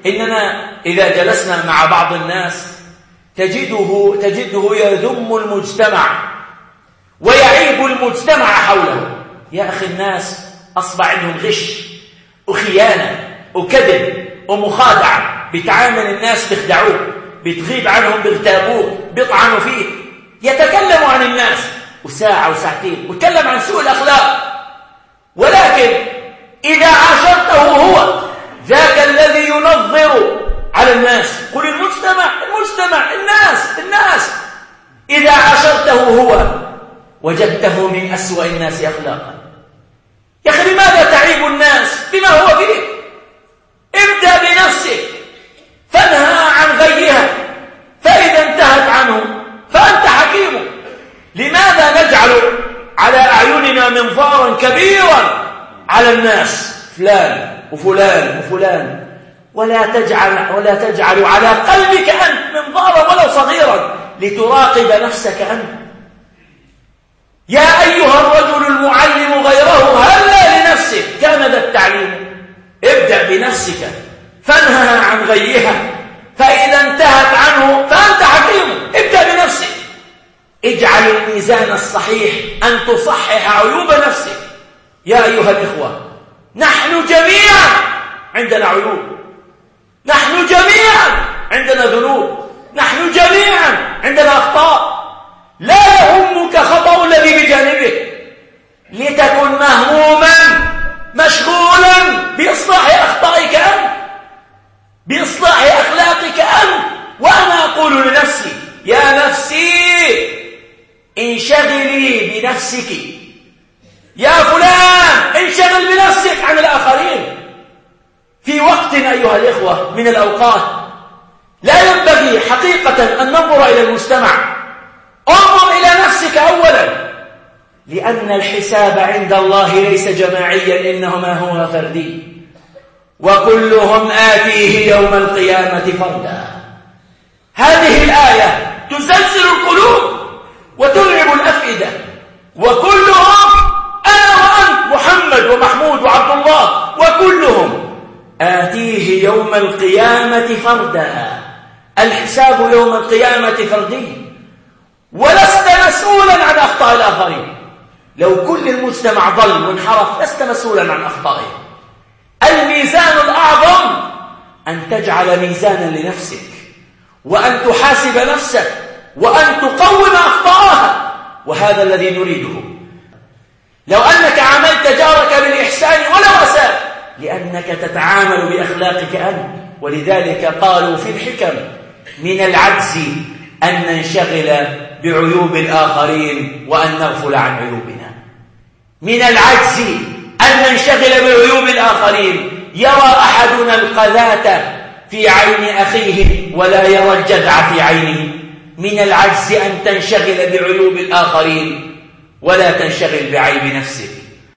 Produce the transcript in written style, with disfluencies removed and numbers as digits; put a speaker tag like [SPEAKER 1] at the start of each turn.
[SPEAKER 1] إننا إذا جلسنا مع بعض الناس تجده يذم المجتمع ويعيب المجتمع حوله. يا أخي الناس أصبح عندهم غش وخيانة وكذب ومخادعة، بتعامل الناس بيخدعوه، بتغيب عنهم بيغتابوه، بيطعنوا فيه، يتكلم عن الناس وساعة وساعتين ويتكلم عن سوء الأخلاق. ولكن إذا عاشرته هو ذاك الذي ينظر على الناس، قل المجتمع الناس، إذا عاشرته هو وجدته من أسوأ الناس أخلاقا. يا أخي لماذا تعيب الناس بما هو فيه؟ ابدأ بنفسك فانهى عن غيها، فإذا انتهت عنه فأنت حكيم. لماذا نجعل على أعيننا منظارا كبيرا على الناس، فلان وفلان وفلان، ولا تجعل على قلبك أنت منظارا ولو صغيرا لتراقب نفسك أنت. يا أيها الرجل المعلم غيره هلا لنفسك كان ذا التعليم. ابدأ بنفسك فانهها عن غيها، فإذا انتهت عنه فأنت حكيم. ابدأ بنفسك، اجعل الميزان الصحيح أن تصحح عيوب نفسك. يا أيها الإخوة، نحن جميعا عندنا عيوب، نحن جميعا عندنا ذنوب، نحن جميعا عندنا أخطاء. لا يهمك خطأ الذي بجانبك لتكن مهموما مشغولا بإصلاح أخطائك أنت، بإصلاح أخلاقك أنت. وأنا أقول لنفسي يا نفسي انشغلي بنفسك، يا فلان انشغل بنفسك عن الآخرين. في وقت أيها الإخوة من الأوقات لا ينبغي حقيقة أن ننظر إلى المجتمع، انظر إلى نفسك أولا، لأن الحساب عند الله ليس جماعيا، إنما هو فردي. وكلهم آتيه يوم القيامة فردا. هذه الآية تزلزل القلوب وترعب الأفئدة. وكلهم أنا وأنت، محمد ومحمود وعبد الله، وكلهم آتيه يوم القيامة فردا. الحساب يوم القيامة فردي، ولست مسؤولا عن أخطاء الآخرين. لو كل المجتمع ضل وانحرف لست مسؤولا عن أخطائه. الميزان الأعظم أن تجعل ميزانا لنفسك، وأن تحاسب نفسك، وأن تقوم أخطاءها، وهذا الذي نريده. لو أنك عاملت جارك بالإحسان ولو أساء، لأنك تتعامل بأخلاقك أنت. ولذلك قالوا في الحكم: من العجز أن ننشغل بعيوب الآخرين وأن نغفل عن عيوبنا. من العجز أن ننشغل بعيوب الآخرين. يرى أحدنا القذاة في عين أخيه ولا يرى الجدع في عينه. من العجز أن تنشغل بعيوب الآخرين ولا تنشغل بعيب نفسك.